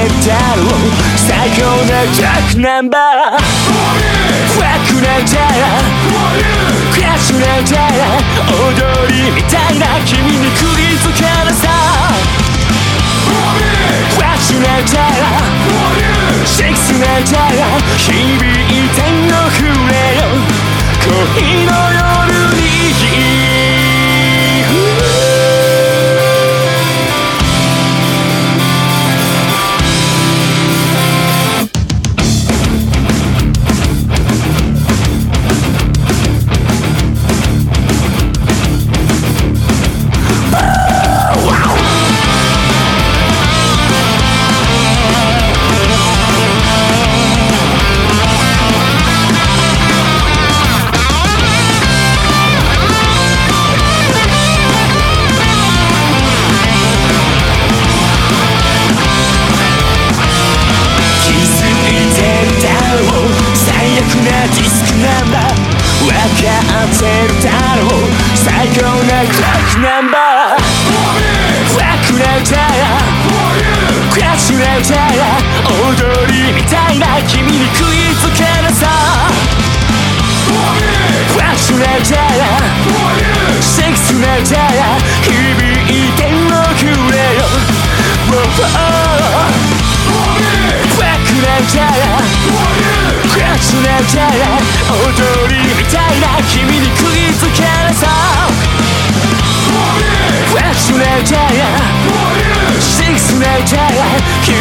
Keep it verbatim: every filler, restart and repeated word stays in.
るだろう最高なジャックナンバー怖くなんだクラッシュなんだ踊りみたいな君に食いつけなさフラッシュなんだシェイクスなんだ響いての触れよ恋の夜にディスクナンバー分かってるだろう最高なクラックナンバーフラッグなんだクラッシュなんだ踊りみたいな君に食いつけなさフラッシュなんだシェイクスなんだ響いてのくれよフラッグなんだクラッシュなんだ踊りみたいな君に食いつけなさフラッシュなんだシックスなんだ